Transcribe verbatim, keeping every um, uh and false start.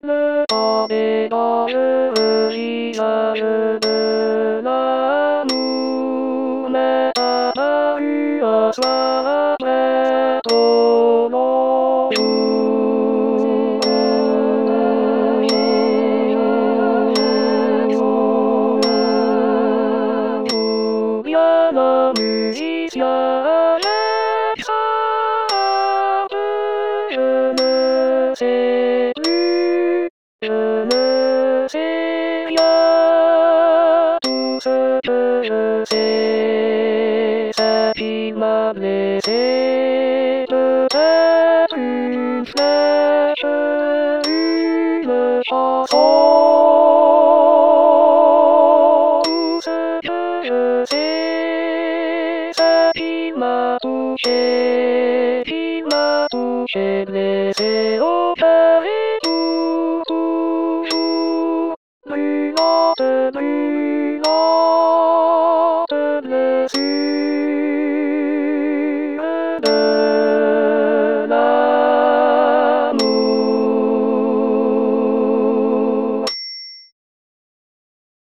Le pavé dans le visage de l'amour m'est apparu un soir après trop long jour. Bien le musicien m'échappe, je ne sais plus, je ne sais rien. Tout ce que je sais, c'est qu'il m'a blessé, peut-être une flèche, une chanson. Tout ce que je sais, c'est qu'il m'a touché, qu'il m'a touché, blessé au cœur et tout, toujours brûlante, brûlante.